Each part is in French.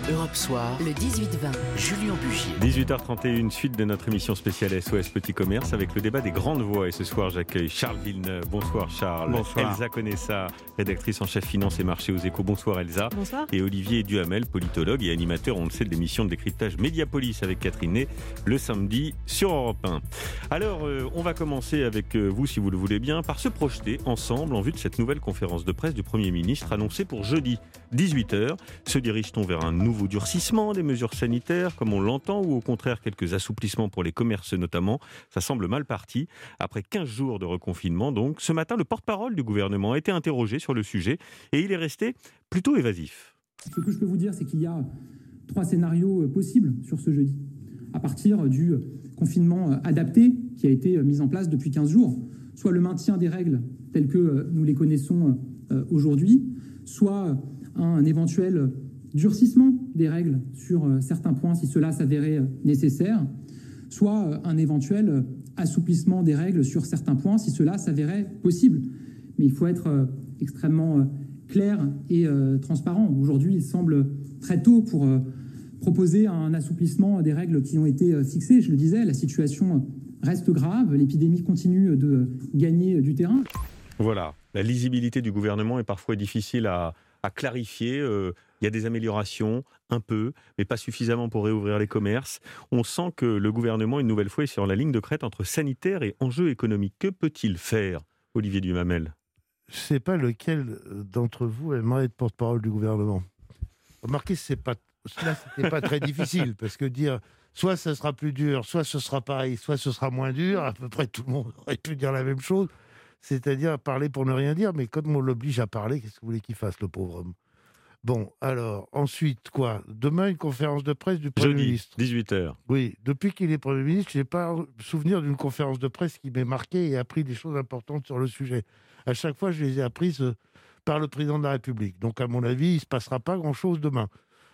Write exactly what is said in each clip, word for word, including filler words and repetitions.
Europe Soir, le dix-huit vingt, Julien Bugier. dix-huit heures trente et une, suite de notre émission spéciale S O S Petit Commerce avec le débat des grandes voix. Et ce soir, j'accueille Charles Villeneuve. Bonsoir Charles. Bonsoir. Elsa Conessa, rédactrice en chef finance et marché aux Échos. Bonsoir Elsa. Bonsoir. Et Olivier Duhamel, politologue et animateur, on le sait, de l'émission de décryptage Mediapolis avec Catherine Ney, le samedi sur Europe un. Alors, euh, on va commencer avec euh, vous, si vous le voulez bien, par se projeter ensemble en vue de cette nouvelle conférence de presse du Premier ministre annoncée pour jeudi, dix-huit heures. Se dirige-t-on vers un nouveau durcissement des mesures sanitaires, comme on l'entend, ou au contraire quelques assouplissements pour les commerces notamment? Ça semble mal parti. Après quinze jours de reconfinement, donc, ce matin, le porte-parole du gouvernement a été interrogé sur le sujet et il est resté plutôt évasif. Ce que je peux vous dire, c'est qu'il y a trois scénarios possibles sur ce jeudi. À partir du confinement adapté qui a été mis en place depuis quinze jours, soit le maintien des règles telles que nous les connaissons aujourd'hui, soit un éventuel durcissement des règles sur certains points si cela s'avérait nécessaire, soit un éventuel assouplissement des règles sur certains points si cela s'avérait possible. Mais il faut être extrêmement clair et transparent. Aujourd'hui, il semble très tôt pour proposer un assouplissement des règles qui ont été fixées. Je le disais, la situation reste grave, l'épidémie continue de gagner du terrain. Voilà, la lisibilité du gouvernement est parfois difficile à, à clarifier. Euh, il y a des améliorations, un peu, mais pas suffisamment pour réouvrir les commerces. On sent que le gouvernement, une nouvelle fois, est sur la ligne de crête entre sanitaire et enjeux économiques. Que peut-il faire, Olivier Duhamel ? Je ne sais pas lequel d'entre vous aimerait être porte-parole du gouvernement. Remarquez, c'est pas, là, c'était pas très difficile, parce que dire soit ça sera plus dur, soit ce sera pareil, soit ce sera moins dur, à peu près tout le monde aurait pu dire la même chose, c'est-à-dire parler pour ne rien dire, mais comme on l'oblige à parler, qu'est-ce que vous voulez qu'il fasse, le pauvre homme ? Bon, alors, ensuite, quoi ? Demain, une conférence de presse du Premier Jeudi, ministre. dix-huit heures. Oui, depuis qu'il est Premier ministre, je n'ai pas souvenir d'une conférence de presse qui m'ait marqué et appris des choses importantes sur le sujet. À chaque fois, je les ai apprises par le président de la République. Donc, à mon avis, il ne se passera pas grand-chose demain.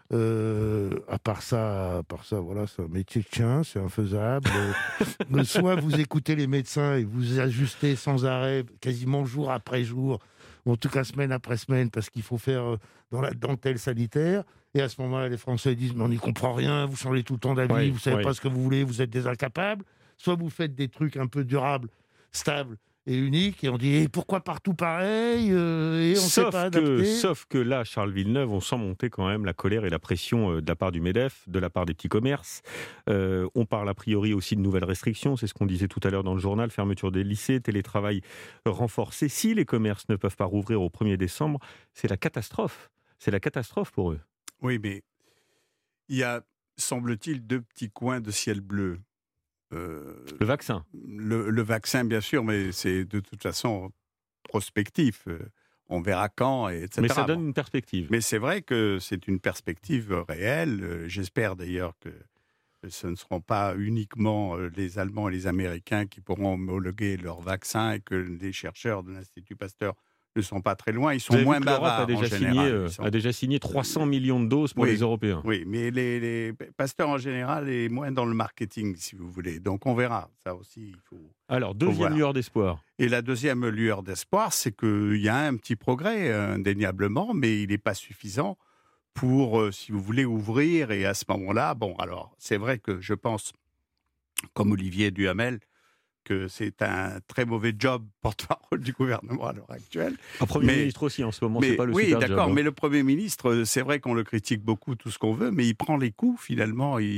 Euh, à part ça, à part ça, voilà, c'est un métier de chien, c'est infaisable. euh, soit vous écoutez les médecins et vous ajustez sans arrêt, quasiment jour après jour, ou en tout cas semaine après semaine, parce qu'il faut faire euh, dans la dentelle sanitaire. Et à ce moment-là, les Français disent « mais on n'y comprend rien, vous changez tout le temps d'avis, oui, vous ne savez oui. pas ce que vous voulez, vous êtes des incapables. » Soit vous faites des trucs un peu durables, stables et uniques, et on dit eh, « pourquoi partout pareil euh, ?» et on ne sait pas adapter. Que, sauf que là, Charles Villeneuve, on sent monter quand même la colère et la pression de la part du MEDEF, de la part des petits commerces. Euh, on parle a priori aussi de nouvelles restrictions, c'est ce qu'on disait tout à l'heure dans le journal, fermeture des lycées, télétravail renforcé. Si les commerces ne peuvent pas rouvrir au premier décembre, c'est la catastrophe. C'est la catastrophe pour eux. Oui, mais il y a, semble-t-il, deux petits coins de ciel bleu. Euh, le vaccin. Le, le vaccin, bien sûr, mais c'est de toute façon prospectif. On verra quand, et cetera. Mais ça donne une perspective. Mais c'est vrai que c'est une perspective réelle. J'espère d'ailleurs que ce ne seront pas uniquement les Allemands et les Américains qui pourront homologuer leur vaccin et que les chercheurs de l'Institut Pasteur ne sont pas très loin, ils sont moins bavards a déjà en signé, général. euh, sont... a déjà signé trois cents millions de doses pour oui, les Européens. Oui, mais les, les Pasteur en général est moins dans le marketing, si vous voulez. Donc on verra. Ça aussi, il faut. Alors, deuxième lueur d'espoir. Et la deuxième lueur d'espoir, c'est qu'il y a un petit progrès, indéniablement, mais il n'est pas suffisant pour, euh, si vous voulez, ouvrir. Et à ce moment-là, bon, alors, c'est vrai que je pense, comme Olivier Duhamel, que c'est un très mauvais job porte-parole du gouvernement à l'heure actuelle. Un Premier mais, ministre aussi, en ce moment, mais, c'est pas le oui, super d'accord, job. mais le Premier ministre, c'est vrai qu'on le critique beaucoup, tout ce qu'on veut, mais il prend les coups, finalement, il,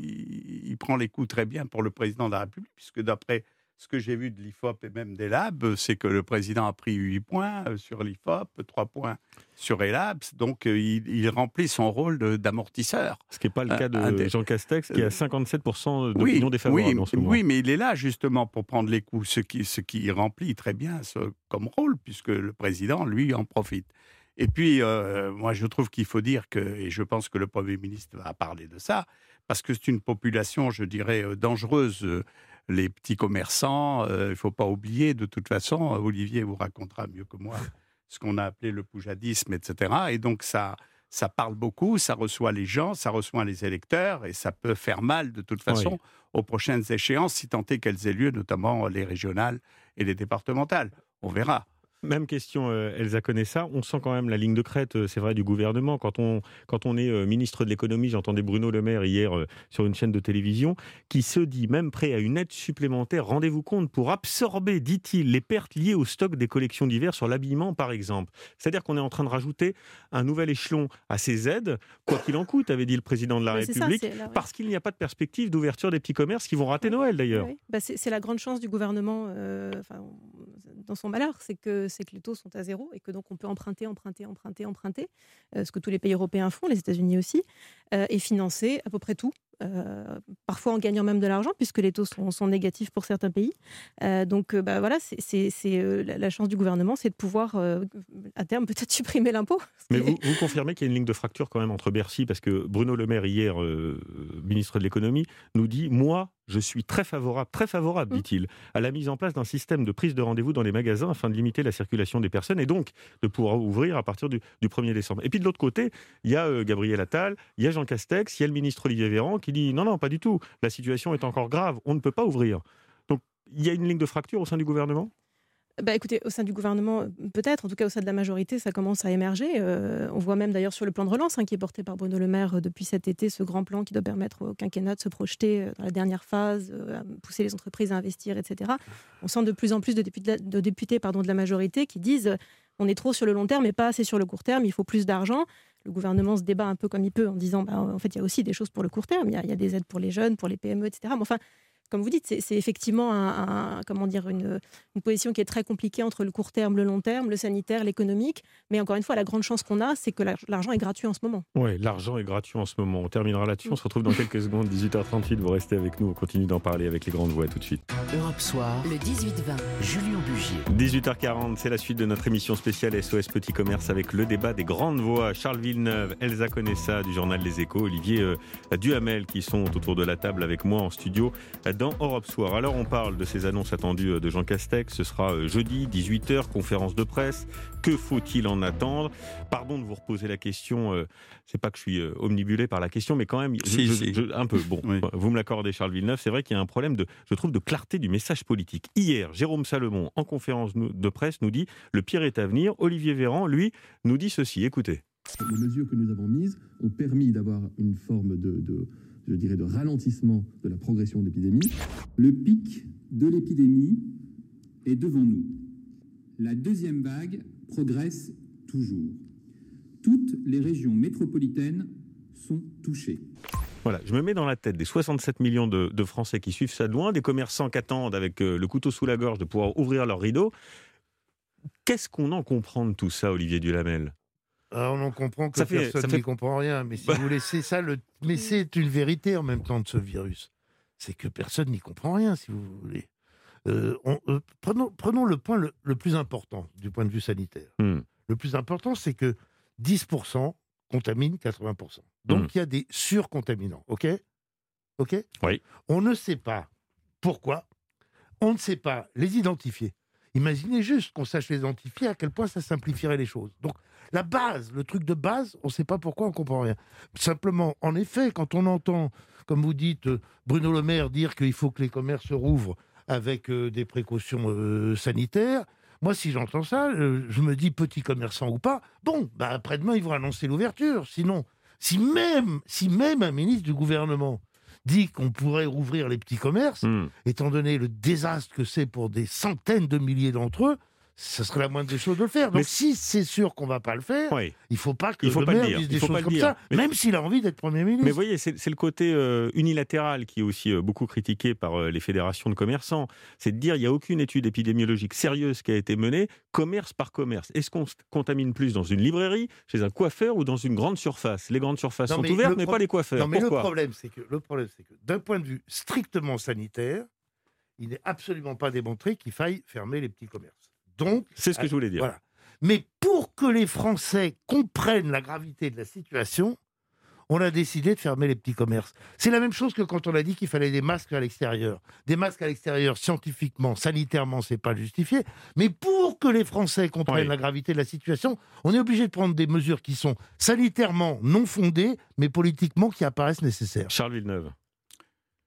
il prend les coups très bien pour le président de la République, puisque d'après ce que j'ai vu de l'I F O P et même des Labs, c'est que le président a pris huit points sur l'I F O P, trois points sur les Labs, donc il, il remplit son rôle de, d'amortisseur. Ce qui n'est pas le cas de euh, des... Jean Castex, qui a cinquante-sept pour cent d'opinion oui, défavorable oui, en ce moment. Oui, mais il est là justement pour prendre les coups, ce qui, ce qui remplit très bien ce, comme rôle, puisque le président, lui, en profite. Et puis, euh, moi, je trouve qu'il faut dire que, et je pense que le Premier ministre va parler de ça, parce que c'est une population, je dirais, dangereuse. Les petits commerçants, euh, il ne faut pas oublier, de toute façon, Olivier vous racontera mieux que moi ce qu'on a appelé le poujadisme, et cetera. Et donc, ça, ça parle beaucoup, ça reçoit les gens, ça reçoit les électeurs, et ça peut faire mal, de toute façon, oui. aux prochaines échéances, si tant est qu'elles aient lieu, notamment les régionales et les départementales. On verra. Même question, euh, Elsa connaît ça. On sent quand même la ligne de crête, euh, c'est vrai, du gouvernement. Quand on, quand on est euh, ministre de l'économie, j'entendais Bruno Le Maire hier euh, sur une chaîne de télévision, qui se dit même prêt à une aide supplémentaire, rendez-vous compte, pour absorber, dit-il, les pertes liées au stock des collections d'hiver sur l'habillement, par exemple. C'est-à-dire qu'on est en train de rajouter un nouvel échelon à ces aides, quoi qu'il en coûte, avait dit le président de la Mais République, c'est ça, c'est là, ouais. parce qu'il n'y a pas de perspective d'ouverture des petits commerces qui vont rater Noël, d'ailleurs. Oui, oui. Bah, c'est, c'est la grande chance du gouvernement euh, enfin, dans son malheur, c'est que, c'est que les taux sont à zéro et que donc on peut emprunter, emprunter, emprunter, emprunter, euh, ce que tous les pays européens font, les États-Unis aussi, euh, et financer à peu près tout. Euh, parfois en gagnant même de l'argent puisque les taux sont, sont négatifs pour certains pays. Euh, donc euh, bah, voilà, c'est, c'est, c'est euh, la, la chance du gouvernement, c'est de pouvoir euh, à terme peut-être supprimer l'impôt. Mais vous, vous confirmez qu'il y a une ligne de fracture quand même entre Bercy, parce que Bruno Le Maire hier, euh, ministre de l'économie, nous dit « Moi, je suis très favorable, très favorable, Mmh. dit-il, à la mise en place d'un système de prise de rendez-vous dans les magasins afin de limiter la circulation des personnes et donc de pouvoir ouvrir à partir du, du premier décembre. » Et puis de l'autre côté, il y a euh, Gabriel Attal, il y a Jean Castex, il y a le ministre Olivier Véran qui dit « Non, non, pas du tout, la situation est encore grave, on ne peut pas ouvrir. » Donc il y a une ligne de fracture au sein du gouvernement ? Bah, écoutez, au sein du gouvernement, peut-être, en tout cas au sein de la majorité, ça commence à émerger. Euh, on voit même d'ailleurs sur le plan de relance, hein, qui est porté par Bruno Le Maire euh, depuis cet été, ce grand plan qui doit permettre au quinquennat de se projeter euh, dans la dernière phase, euh, à pousser les entreprises à investir, et cetera. On sent de plus en plus de députés, de, députés pardon, de la majorité qui disent euh, on est trop sur le long terme et pas assez sur le court terme, il faut plus d'argent. Le gouvernement se débat un peu comme il peut en disant bah, en fait, il y a aussi des choses pour le court terme, il y a, il y a des aides pour les jeunes, pour les P M E, et cetera. Mais enfin, comme vous dites, c'est, c'est effectivement un, un, comment dire, une, une position qui est très compliquée entre le court terme, le long terme, le sanitaire, l'économique. Mais encore une fois, la grande chance qu'on a, c'est que l'argent est gratuit en ce moment. Oui, l'argent est gratuit en ce moment. On terminera là-dessus. On se retrouve dans quelques secondes, dix-huit heures trente-huit. Vous restez avec nous. On continue d'en parler avec les grandes voix tout de suite. Europe Soir, le dix-huit vingt, Julien Bugier. dix-huit heures quarante, c'est la suite de notre émission spéciale S O S Petit Commerce avec le débat des grandes voix. Charles Villeneuve, Elsa Conessa du journal Les Échos, Olivier euh, Duhamel qui sont autour de la table avec moi en studio dans Europe Soir. Alors on parle de ces annonces attendues de Jean Castex. Ce sera jeudi, dix-huit heures, conférence de presse. Que faut-il en attendre ? Pardon de vous reposer la question. Euh, c'est pas que je suis euh, omnibulé par la question, mais quand même, je, si, je, si. Je, un peu. Bon, oui. Vous me l'accordez, Charles Villeneuve. C'est vrai qu'il y a un problème de, je trouve, de clarté du message politique. Hier, Jérôme Salomon, en conférence de presse, nous dit le pire est à venir. Olivier Véran, lui, nous dit ceci. Écoutez. Les mesures que nous avons mises ont permis d'avoir une forme de, de je dirais, de ralentissement de la progression de l'épidémie. Le pic de l'épidémie est devant nous. La deuxième vague progresse toujours. Toutes les régions métropolitaines sont touchées. Voilà, je me mets dans la tête des soixante-sept millions de, de Français qui suivent ça de loin, des commerçants qui attendent avec euh, le couteau sous la gorge de pouvoir ouvrir leurs rideaux. Qu'est-ce qu'on en comprend de tout ça, Olivier Duhamel ? Alors, on en comprend que ça fait, personne ça n'y fait... comprend rien, mais si vous laissez ça, le... mais c'est une vérité en même temps de ce virus. C'est que personne n'y comprend rien, si vous voulez. Euh, on, euh, prenons, prenons le point le, le plus important du point de vue sanitaire. Mm. Le plus important, c'est que dix pour cent contaminent quatre-vingts pour cent. Donc, mm. il y a des surcontaminants, ok ? Ok ? Oui. On ne sait pas pourquoi, on ne sait pas les identifier. Imaginez juste qu'on sache les identifier, à quel point ça simplifierait les choses. Donc, la base, le truc de base, on ne sait pas pourquoi, on ne comprend rien. Simplement, en effet, quand on entend, comme vous dites, Bruno Le Maire dire qu'il faut que les commerces rouvrent avec euh, des précautions euh, sanitaires, moi, si j'entends ça, euh, je me dis, petit commerçant ou pas, bon, bah, après-demain, ils vont annoncer l'ouverture. Sinon, si même, si même un ministre du gouvernement dit qu'on pourrait rouvrir les petits commerces, mmh. étant donné le désastre que c'est pour des centaines de milliers d'entre eux, ce serait la moindre des choses de le faire. Donc, mais si c'est sûr qu'on ne va pas le faire, oui. il ne faut pas que le maire dise des choses comme dire. ça, mais... même s'il a envie d'être Premier ministre. Mais vous voyez, c'est, c'est le côté euh, unilatéral qui est aussi euh, beaucoup critiqué par euh, les fédérations de commerçants. C'est de dire qu'il n'y a aucune étude épidémiologique sérieuse qui a été menée, commerce par commerce. Est-ce qu'on se contamine plus dans une librairie, chez un coiffeur ou dans une grande surface ? Les grandes surfaces non, sont ouvertes, pro... mais pas les coiffeurs. Non, mais Pourquoi ? le problème, c'est que, le problème, c'est que d'un point de vue strictement sanitaire, il n'est absolument pas démontré qu'il faille fermer les petits commerces. Donc, c'est ce que je voulais dire. Voilà. Mais pour que les Français comprennent la gravité de la situation, on a décidé de fermer les petits commerces. C'est la même chose que quand on a dit qu'il fallait des masques à l'extérieur. Des masques à l'extérieur, scientifiquement, sanitairement, c'est pas justifié. Mais pour que les Français comprennent oui. la gravité de la situation, on est obligé de prendre des mesures qui sont sanitairement non fondées, mais politiquement qui apparaissent nécessaires. Charles Villeneuve.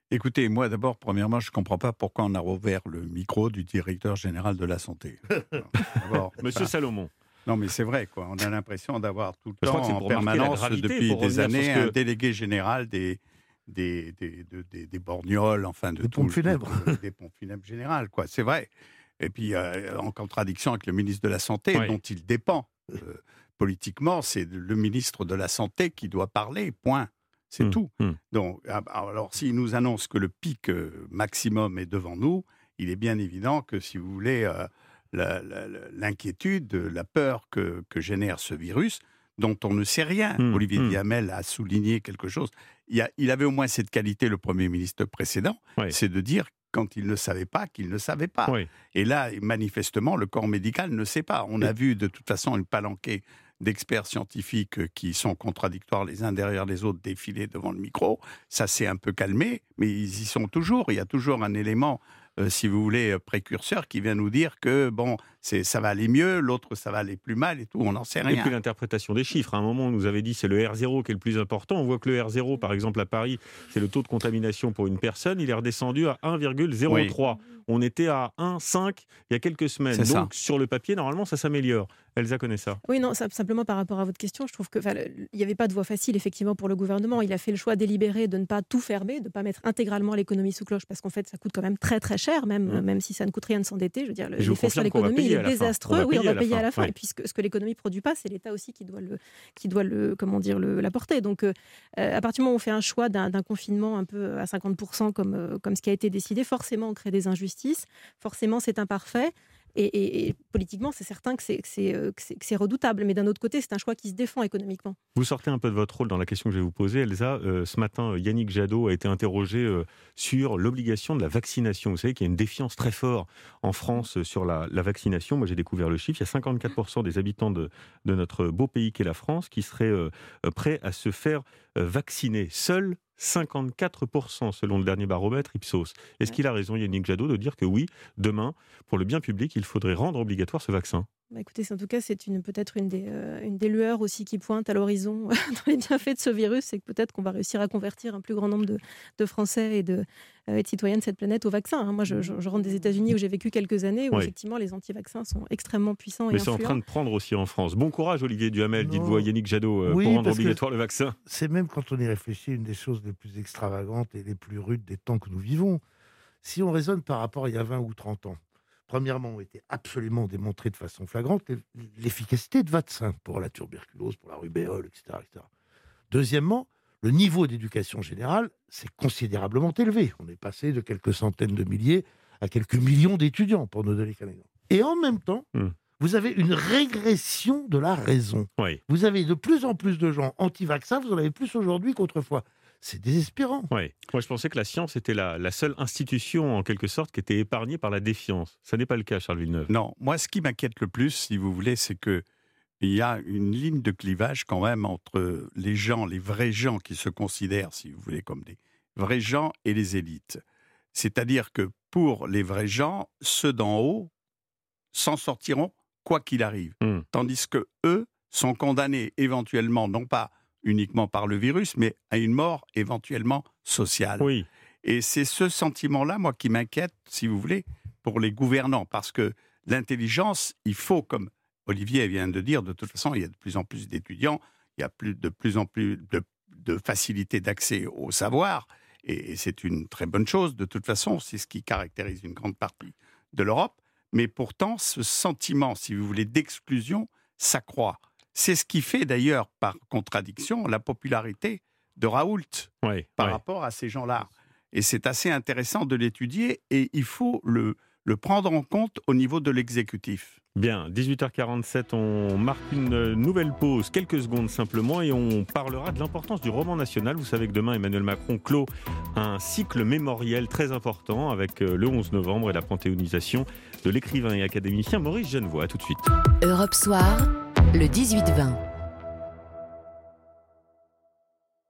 Écoutez, moi d'abord, premièrement, je ne comprends pas pourquoi on a rouvert le micro du directeur général de la santé. D'abord, Monsieur enfin, Salomon. Non, mais c'est vrai, quoi. On a l'impression d'avoir tout le Je temps, crois que c'est en pour marquer la permanence, gravité, depuis pour des revenir années, sur ce que- un délégué général des, des, des, de- des, des borgnoles, enfin, de Des tout- pompes funèbres. tout- des pompes funèbres générales, quoi. C'est vrai. Et puis, euh, en contradiction avec le ministre de la Santé, Oui. dont il dépend. Euh, politiquement, c'est le ministre de la Santé qui doit parler, point. C'est Hum, tout. hum. Donc, ah, alors, s'il nous annonce que le pic euh, maximum est devant nous, il est bien évident que, si vous voulez, euh, la- la- la- l'inquiétude, la peur que, que génère ce virus, dont on ne sait rien. Hum, Olivier hum. Duhamel a souligné quelque chose. Il, y a- il avait au moins cette qualité, le Premier ministre précédent, Oui. c'est de dire, quand il ne savait pas, qu'il ne savait pas. Oui. Et là, manifestement, le corps médical ne sait pas. On a vu de toute façon une palanquée d'experts scientifiques qui sont contradictoires les uns derrière les autres défiler devant le micro. Ça s'est un peu calmé, mais ils y sont toujours. Il y a toujours un élément, euh, si vous voulez, euh, précurseur qui vient nous dire que bon, c'est, ça va aller mieux, l'autre ça va aller plus mal et tout. On n'en sait Et rien. puis l'interprétation des chiffres. À un moment, on nous avait dit c'est le R zéro qui est le plus important. On voit que le R zéro, par exemple, à Paris, c'est le taux de contamination pour une personne. Il est redescendu à un virgule zéro trois. On était à un virgule cinq il y a quelques semaines. C'est Donc, ça. sur le papier, normalement, ça s'améliore. Elsa connaît ça. Oui, non, ça- simplement par rapport à votre question, je trouve que, enfin, le- il n'y avait pas de voie facile, effectivement, pour le gouvernement. Il a fait le choix délibéré de ne pas tout fermer, de ne pas mettre intégralement l'économie sous cloche, parce qu'en fait, ça coûte quand même très, très cher, même, Mmh. même si ça ne coûte rien de s'endetter. Je veux dire, le- Et je vous l'effet sur confirme qu'on va l'économie il payer est à la fin. désastreux. On va oui, on payer à va la payer fin, à la fin. ouais. Et puis, ce que, ce que l'économie ne produit pas, c'est l'État aussi qui doit le, qui doit le, comment dire, le, l'apporter. Donc, euh, à partir du moment où on fait un choix d'un, d'un confinement un peu à cinquante pour cent, comme, euh, comme ce qui a été décidé, forcément, on crée des injustices. Forcément, c'est imparfait. Et, et- et politiquement, c'est certain que c'est, que, c'est, euh, que, c'est, que c'est redoutable. Mais d'un autre côté, c'est un choix qui se défend économiquement. Vous sortez un peu de votre rôle dans la question que je vais vous poser, Elsa. Euh, ce matin, Yannick Jadot a été interrogé euh, sur l'obligation de la vaccination. Vous savez qu'il y a une défiance très forte en France euh, sur la, la vaccination. Moi, j'ai découvert le chiffre. Il y a cinquante-quatre pour cent des habitants de, de notre beau pays qu'est la France qui seraient euh, prêts à se faire euh, vacciner. Seuls cinquante-quatre pour cent selon le dernier baromètre Ipsos. Est-ce qu'il a raison, Yannick Jadot, de dire que oui, demain, pour le bien public, il faudrait rendre obligatoire ce vaccin ? Bah écoutez, c'est- en tout cas, c'est une, peut-être une des, euh, une des lueurs aussi qui pointe à l'horizon dans les bienfaits de ce virus, c'est que peut-être qu'on va réussir à convertir un plus grand nombre de, de Français et de, euh, et de citoyens de cette planète au vaccin. hein. Moi, je, je, je rentre des États-Unis où j'ai vécu quelques années, où Oui. effectivement les anti-vaccins sont extrêmement puissants Mais et c'est en influents. train de prendre aussi en France. Bon courage, Olivier Duhamel, Non. dites-vous à Yannick Jadot, euh, Oui, pour rendre parce que- obligatoire le vaccin. C'est même quand on y réfléchit une des choses les plus extravagantes et les plus rudes des temps que nous vivons. Si on raisonne par rapport à il y a vingt ou trente ans, premièrement, on était absolument démontré de façon flagrante l'efficacité de vaccins pour la tuberculose, pour la rubéole, et cetera, et cetera. Deuxièmement, le niveau d'éducation générale s'est considérablement élevé. On est passé de quelques centaines de milliers à quelques millions d'étudiants, pour ne donner qu'un exemple. Et en même temps, Hmm. vous avez une régression de la raison. Oui, Vous avez de plus en plus de gens anti-vaccins, vous en avez plus aujourd'hui qu'autrefois. C'est désespérant. oui. Moi, je pensais que la science était la, la seule institution, en quelque sorte, qui était épargnée par la défiance. Ça n'est pas le cas, Charles Villeneuve. Non, moi, ce qui m'inquiète le plus, si vous voulez, c'est que il y a une ligne de clivage quand même entre les gens, les vrais gens qui se considèrent, si vous voulez, comme des vrais gens et les élites. C'est-à-dire que pour les vrais gens, ceux d'en haut s'en sortiront quoi qu'il arrive. Hmm. Tandis que eux sont condamnés éventuellement, non pas uniquement par le virus, mais à une mort éventuellement sociale. Oui, Et c'est ce sentiment-là, moi, qui m'inquiète, si vous voulez, pour les gouvernants. Parce que l'intelligence, il faut, comme Olivier vient de dire, de toute façon, il y a de plus en plus d'étudiants, il y a plus, de plus en plus de, de facilité d'accès au savoir. Et, et c'est une très bonne chose, de toute façon. C'est ce qui caractérise une grande partie de l'Europe. Mais pourtant, ce sentiment, si vous voulez, d'exclusion s'accroît. C'est ce qui fait d'ailleurs, par contradiction, la popularité de Raoult oui. par oui. rapport à ces gens-là. Et c'est assez intéressant de l'étudier et il faut le, le prendre en compte au niveau de l'exécutif. Bien, dix-huit heures quarante-sept, on marque une nouvelle pause, quelques secondes simplement, et on parlera de l'importance du roman national. Vous savez que demain, Emmanuel Macron clôt un cycle mémoriel très important avec le onze novembre et la panthéonisation de l'écrivain et académicien Maurice Genevoix. À tout de suite. Europe Soir, le dix-huit vingt.